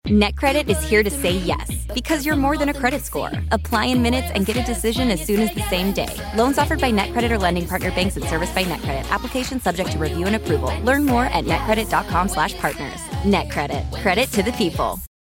NetCredit is here to say yes, because you're more than a credit score. Apply in minutes and get a decision as soon as the same day. Loans offered by NetCredit or lending partner banks and serviced by NetCredit. Application subject to review and approval. Learn more at netcredit.com/partners. NetCredit. Credit to the people.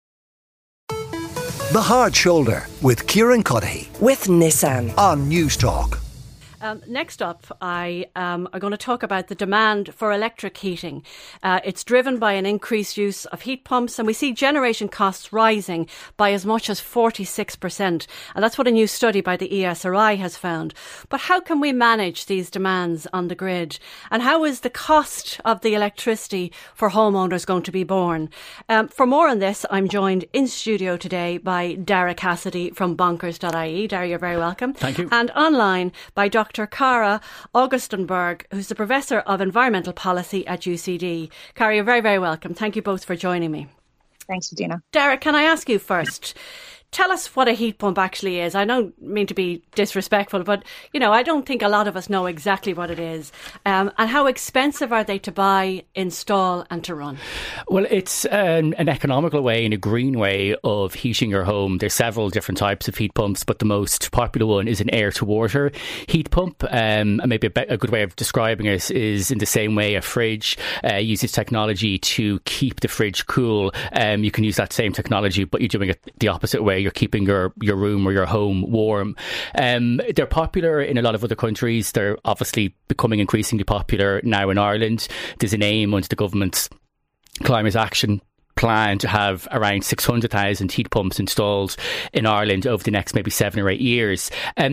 The Hard Shoulder with Kieran Cuddihy. With Nissan. On News Talk. Next up, I am going to talk about the demand for electric heating. It's driven by an increased use of heat pumps, and we see generation costs rising by as much as 46%. And that's what a new study by the ESRI has found. But how can we manage these demands on the grid? And how is the cost of the electricity for homeowners going to be borne? For more on this, I'm joined in studio today by Dara Cassidy from bonkers.ie. Dara, you're very welcome. Thank you. And online by Dr. Cara Augustenberg, who's the Professor of Environmental Policy at UCD. Cara, you're very, very welcome. Thank you both for joining me. Thanks, Dina. Derek, can I ask you first? Tell us what a heat pump actually is. I don't mean to be disrespectful, but, you know, I don't think a lot of us know exactly what it is. And how expensive are they to buy, install and to run? Well, it's an economical way and a green way of heating your home. There's several different types of heat pumps, but the most popular one is an air-to-water heat pump. And maybe a good way of describing it is in the same way a fridge uses technology to keep the fridge cool. You can use that same technology, but you're doing it the opposite way. You're keeping your room or your home warm. They're popular in a lot of other countries. They're obviously becoming increasingly popular now in Ireland. There's an aim under the government's climate action plan to have around 600,000 heat pumps installed in Ireland over the next maybe 7 or 8 years.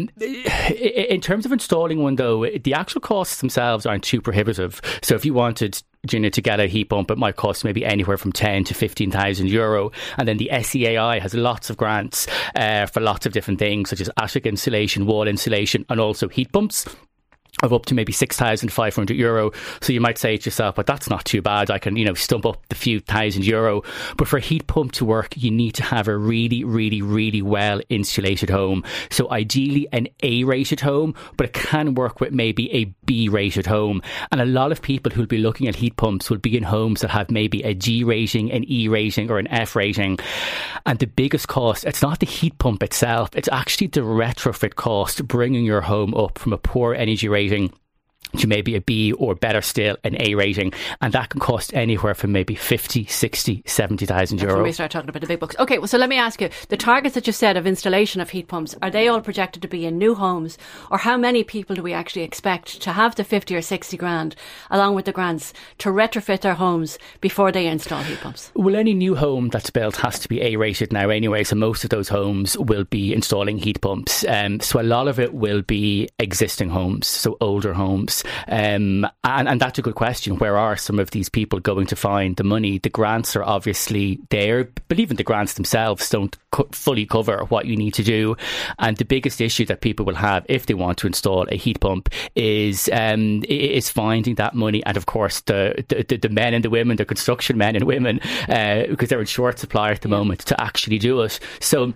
In terms of installing one, though, the actual costs themselves aren't too prohibitive. So if you wanted to get a heat pump, it might cost maybe anywhere from 10 to 15,000 euro. And then the SEAI has lots of grants for lots of different things, such as attic insulation, wall insulation, and also heat pumps of up to maybe 6,500 euro. So you might say to yourself, but that's not too bad. I can, stump up the few thousand euro. But for a heat pump to work, you need to have a really, really, really well insulated home. So ideally an A-rated home, but it can work with maybe a B-rated home. And a lot of people who'll be looking at heat pumps will be in homes that have maybe a G rating, an E rating or an F rating. And the biggest cost, it's not the heat pump itself, it's actually the retrofit cost, bringing your home up from a poor energy rating to maybe a B or better still an A rating, and that can cost anywhere from maybe 50, 60, 70,000 euro. When we start talking about the big bucks. Okay, well, so let me ask you, the targets that you said of installation of heat pumps, are they all projected to be in new homes, or how many people do we actually expect to have the 50 or 60 grand along with the grants to retrofit their homes before they install heat pumps? Well, any new home that's built has to be A rated now anyway, so most of those homes will be installing heat pumps. So a lot of it will be existing homes, so older homes. And that's a good question. Where are some of these people going to find the money? The grants are obviously there, but even the grants themselves don't fully cover what you need to do. And the biggest issue that people will have if they want to install a heat pump is finding that money. And of course, the men and the women, the construction men and women, because they're in short supply at the moment to actually do it. So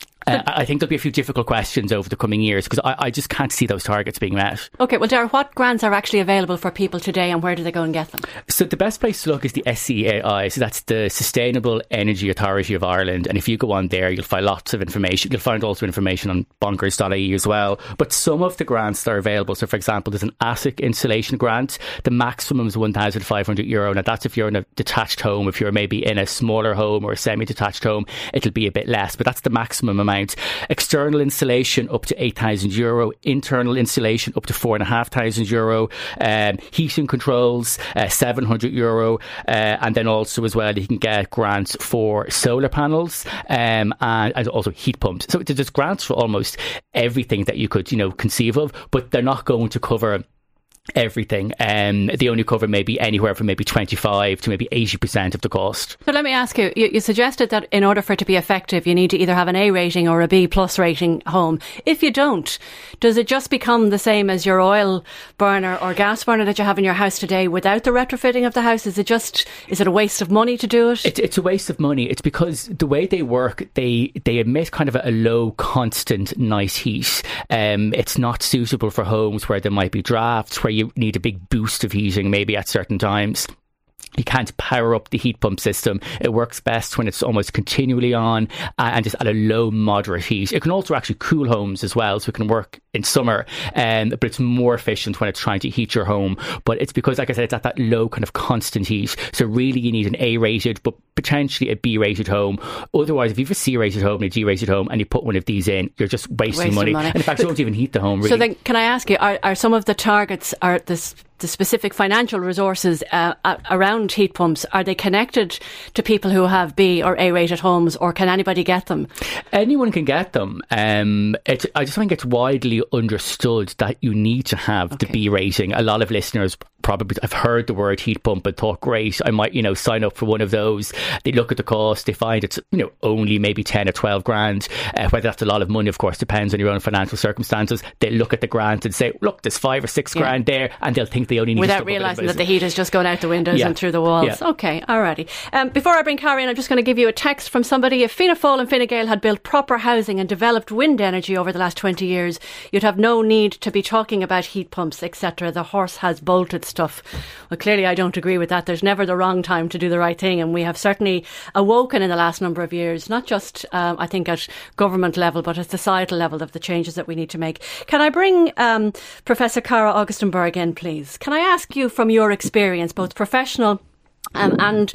I think there'll be a few difficult questions over the coming years because I just can't see those targets being met. OK, well, Dara, what grants are actually available for people today and where do they go and get them? So the best place to look is the SEAI. So that's the Sustainable Energy Authority of Ireland. And if you go on there, you'll find lots of information. You'll find also information on bonkers.ie as well. But some of the grants that are available, so for example, there's an attic insulation grant. The maximum is 1,500 euro. Now that's if you're in a detached home. If you're maybe in a smaller home or a semi-detached home, it'll be a bit less. But that's the maximum amount. External insulation up to 8,000 euro, internal insulation up to 4,500 euro, heating controls 700 euro, and then also as well you can get grants for solar panels and also heat pumps. So there's grants for almost everything that you could conceive of, but they're not going to cover everything. They only cover maybe anywhere from maybe 25 to maybe 80% of the cost. So let me ask you, you suggested that in order for it to be effective, you need to either have an A rating or a B plus rating home. If you don't, does it just become the same as your oil burner or gas burner that you have in your house today without the retrofitting of the house? Is it a waste of money to do it? It's a waste of money. It's because the way they work, they emit kind of a low, constant, nice heat. It's not suitable for homes where there might be drafts, where you need a big boost of heating maybe at certain times. You can't power up the heat pump system. It works best when it's almost continually on and just at a low, moderate heat. It can also actually cool homes as well, so it can work in summer, but it's more efficient when it's trying to heat your home. But it's because, like I said, it's at that low kind of constant heat. So really you need an A-rated, but potentially a B-rated home. Otherwise, if you have a C-rated home and a G-rated home and you put one of these in, you're just wasting money. And in fact, you don't even heat the home, really. So then, can I ask you, are some of the targets, are the specific financial resources around heat pumps, are they connected to people who have B or A-rated homes, or can anybody get them? Anyone can get them. I just think it's widely understood that you need to have the B rating. A lot of listeners probably have heard the word heat pump and thought, great, I might, sign up for one of those. They look at the cost, they find it's, only maybe 10 or 12 grand. Whether that's a lot of money, of course, depends on your own financial circumstances. They look at the grant and say, look, there's 5 or 6 grand there, and they'll think they only need without realising that the heat is just going out the windows and through the walls. Yeah. Okay, alrighty. Before I bring Cara in, I'm just going to give you a text from somebody. If Fianna Fáil and Fine Gael had built proper housing and developed wind energy over the last 20 years, you'd have no need to be talking about heat pumps, etc. The horse has bolted stuff. Well, clearly I don't agree with that. There's never the wrong time to do the right thing, and we have certainly awoken in the last number of years, not just I think at government level, but at societal level, of the changes that we need to make. Can I bring Professor Cara Augustenborg in, please? Can I ask you, from your experience, both professional and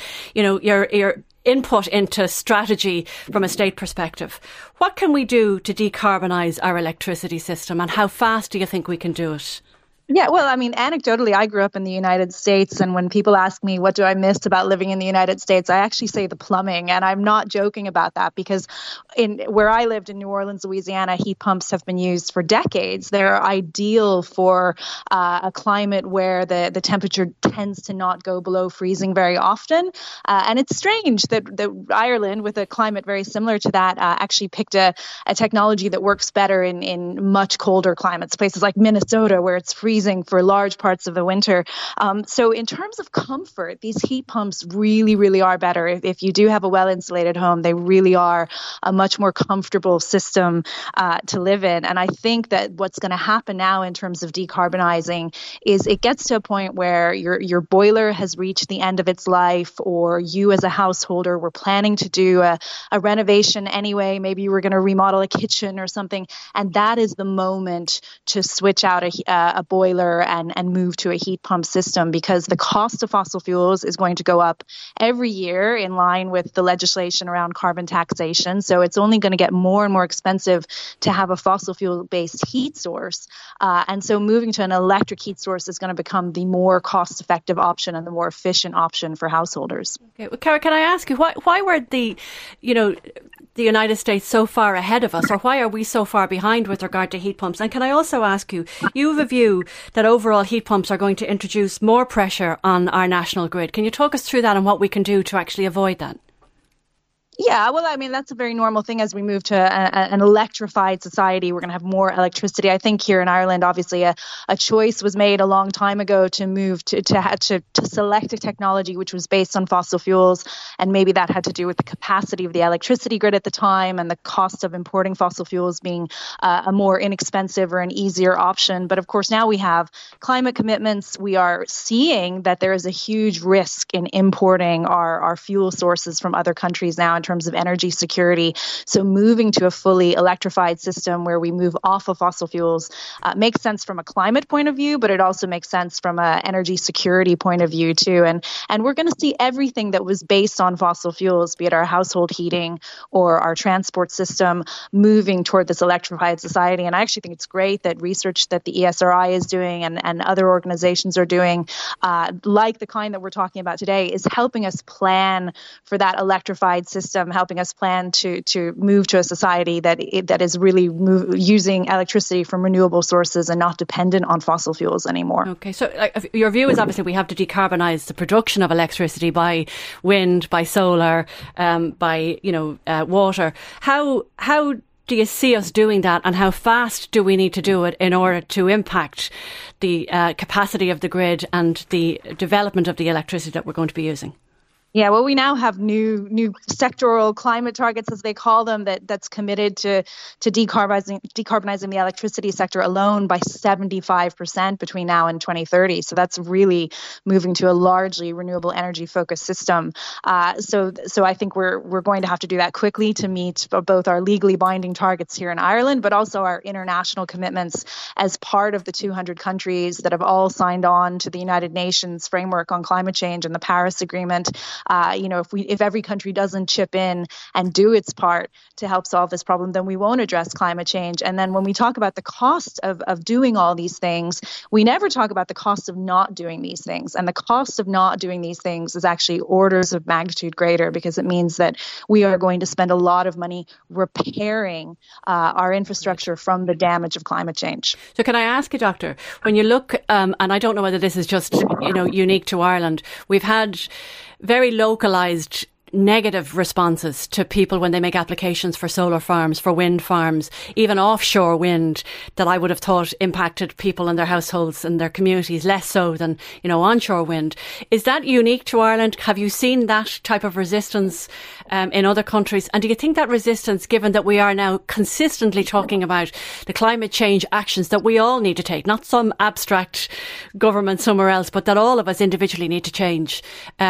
your input into strategy from a state perspective, what can we do to decarbonise our electricity system, and how fast do you think we can do it? Yeah, well, I mean, anecdotally, I grew up in the United States, and when people ask me what do I miss about living in the United States, I actually say the plumbing, and I'm not joking about that, because where I lived in New Orleans, Louisiana, heat pumps have been used for decades. They're ideal for a climate where the temperature tends to not go below freezing very often, and it's strange that Ireland, with a climate very similar to that, actually picked a technology that works better in much colder climates, places like Minnesota, where it's freezing for large parts of the winter. So in terms of comfort, these heat pumps really, really are better. If you do have a well-insulated home, they really are a much more comfortable system to live in. And I think that what's going to happen now in terms of decarbonizing is it gets to a point where your boiler has reached the end of its life, or you as a householder were planning to do a renovation anyway. Maybe you were going to remodel a kitchen or something. And that is the moment to switch out a boiler and move to a heat pump system, because the cost of fossil fuels is going to go up every year in line with the legislation around carbon taxation. So it's only going to get more and more expensive to have a fossil fuel-based heat source. And so moving to an electric heat source is going to become the more cost-effective option and the more efficient option for householders. Okay. Well, Cara, can I ask you, why were the United States so far ahead of us, or why are we so far behind with regard to heat pumps? And can I also ask you, you have a view that overall heat pumps are going to introduce more pressure on our national grid. Can you talk us through that and what we can do to actually avoid that? Yeah, well, I mean, that's a very normal thing as we move to an electrified society. We're going to have more electricity. I think here in Ireland, obviously, a choice was made a long time ago to move to select a technology which was based on fossil fuels. And maybe that had to do with the capacity of the electricity grid at the time and the cost of importing fossil fuels being a more inexpensive or an easier option. But of course, now we have climate commitments. We are seeing that there is a huge risk in importing our fuel sources from other countries now in terms of energy security. So moving to a fully electrified system where we move off of fossil fuels makes sense from a climate point of view, but it also makes sense from an energy security point of view too. And we're going to see everything that was based on fossil fuels, be it our household heating or our transport system, moving toward this electrified society. And I actually think it's great that research that the ESRI is doing and other organizations are doing, like the kind that we're talking about today, is helping us plan for that electrified system, helping us plan to move to a society that is really using electricity from renewable sources and not dependent on fossil fuels anymore. Okay, so your view is obviously we have to decarbonise the production of electricity by wind, by solar, by water. How do you see us doing that, and how fast do we need to do it in order to impact the capacity of the grid and the development of the electricity that we're going to be using? Yeah, well, we now have new sectoral climate targets, as they call them, that's committed to decarbonizing the electricity sector alone by 75% between now and 2030. So that's really moving to a largely renewable energy focused system. So I think we're going to have to do that quickly to meet both our legally binding targets here in Ireland, but also our international commitments as part of the 200 countries that have all signed on to the United Nations framework on climate change and the Paris Agreement. If every country doesn't chip in and do its part to help solve this problem, then we won't address climate change. And then when we talk about the cost of doing all these things, we never talk about the cost of not doing these things. And the cost of not doing these things is actually orders of magnitude greater, because it means that we are going to spend a lot of money repairing our infrastructure from the damage of climate change. So can I ask you, Doctor, when you look, and I don't know whether this is just unique to Ireland, we've had very localised negative responses to people when they make applications for solar farms, for wind farms, even offshore wind, that I would have thought impacted people and their households and their communities less so than, onshore wind. Is that unique to Ireland? Have you seen that type of resistance in other countries? And do you think that resistance, given that we are now consistently talking about the climate change actions that we all need to take, not some abstract government somewhere else, but that all of us individually need to change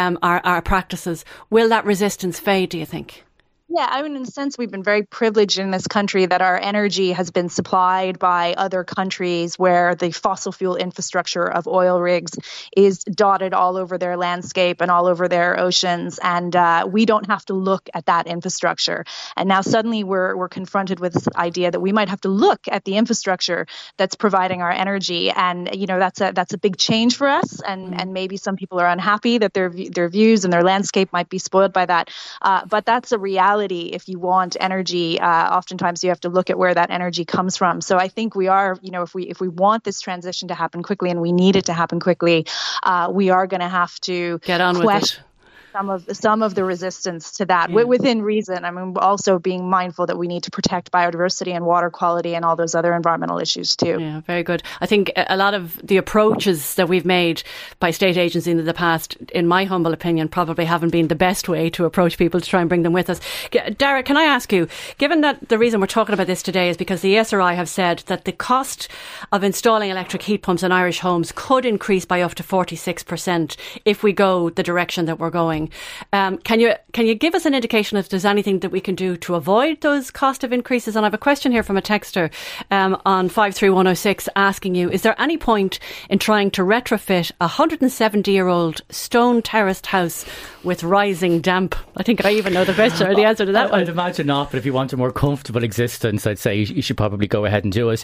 our practices, will that resistance fade, do you think? Yeah, I mean, in a sense, we've been very privileged in this country that our energy has been supplied by other countries where the fossil fuel infrastructure of oil rigs is dotted all over their landscape and all over their oceans. And we don't have to look at that infrastructure. And now suddenly we're confronted with this idea that we might have to look at the infrastructure that's providing our energy. And, that's a big change for us. And maybe some people are unhappy that their views and their landscape might be spoiled by that. But that's a reality. If you want energy, oftentimes you have to look at where that energy comes from. So I think we are, if we want this transition to happen quickly, and we need it to happen quickly, we are going to have to get on with it. Some of the resistance to that within reason. I mean, also being mindful that we need to protect biodiversity and water quality and all those other environmental issues too. Yeah, very good. I think a lot of the approaches that we've made by state agencies in the past, in my humble opinion, probably haven't been the best way to approach people to try and bring them with us. Darragh, can I ask you, given that the reason we're talking about this today is because the ESRI have said that the cost of installing electric heat pumps in Irish homes could increase by up to 46% if we go the direction that we're going. Can you give us an indication if there's anything that we can do to avoid those cost of increases? And I have a question here from a texter on 53106 asking you, is there any point in trying to retrofit a 170-year-old stone terraced house with rising damp? I think I even know the question or the answer to that one. I'd imagine not, but if you want a more comfortable existence, I'd say you should probably go ahead and do it.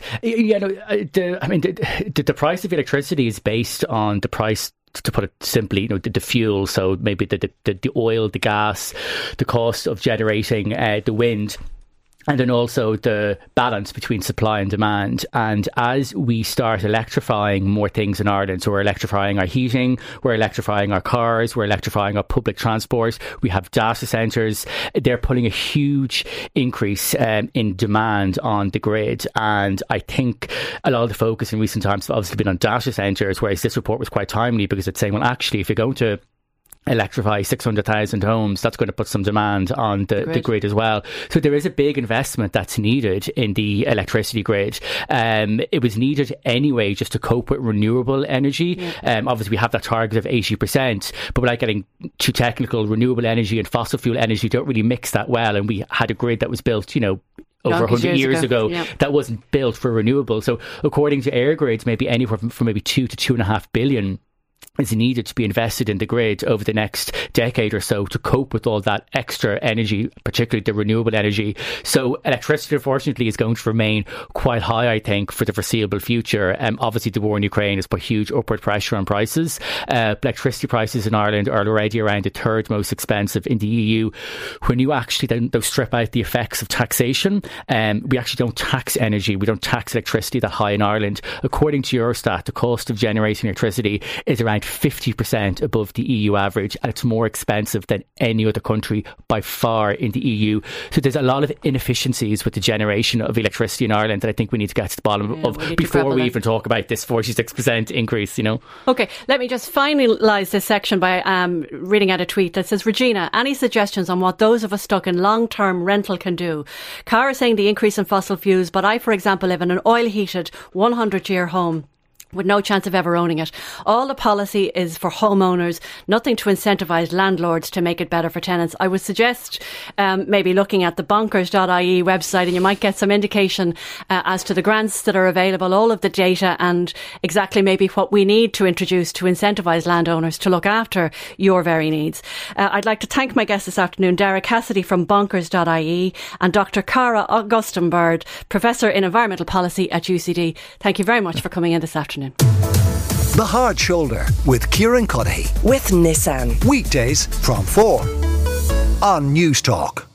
The price of electricity is based on the price, to put it simply, the fuel. So maybe the oil, the gas, the cost of generating the wind. And then also the balance between supply and demand. And as we start electrifying more things in Ireland, so we're electrifying our heating, we're electrifying our cars, we're electrifying our public transport, we have data centres, they're putting a huge increase in demand on the grid. And I think a lot of the focus in recent times has obviously been on data centres, whereas this report was quite timely because it's saying, well, actually, if you're going to electrify 600,000 homes, that's going to put some demand on the grid as well. So there is a big investment that's needed in the electricity grid. It was needed anyway just to cope with renewable energy. Obviously we have that target of 80%, but without getting too technical, renewable energy and fossil fuel energy don't really mix that well. And we had a grid that was built, over 100 years ago that wasn't built for renewable. So according to EirGrid, maybe anywhere from maybe 2 to 2.5 billion is needed to be invested in the grid over the next decade or so to cope with all that extra energy, particularly the renewable energy. So electricity, unfortunately, is going to remain quite high, I think, for the foreseeable future. Obviously, the war in Ukraine has put huge upward pressure on prices. Electricity prices in Ireland are already around the third most expensive in the EU. When you actually then strip out the effects of taxation, we actually don't tax energy. We don't tax electricity that high in Ireland. According to Eurostat, the cost of generating electricity is around 50% above the EU average, and it's more expensive than any other country by far in the EU. So there's a lot of inefficiencies with the generation of electricity in Ireland that I think we need to get to the bottom of before we even talk about this 46% increase, OK, let me just finalise this section by reading out a tweet that says, Regina, any suggestions on what those of us stuck in long-term rental can do? Cara saying the increase in fossil fuels, but I, for example, live in an oil-heated 100-year home with no chance of ever owning it. All the policy is for homeowners, nothing to incentivise landlords to make it better for tenants. I would suggest maybe looking at the bonkers.ie website, and you might get some indication as to the grants that are available, all of the data, and exactly maybe what we need to introduce to incentivise landowners to look after your very needs. I'd like to thank my guests this afternoon, Dara Cassidy from bonkers.ie and Dr. Cara Augustenborg, Professor in Environmental Policy at UCD. Thank you very much for coming in this afternoon. The Hard Shoulder with Kieran Cuddihy. With Nissan. Weekdays from 4 on News Talk.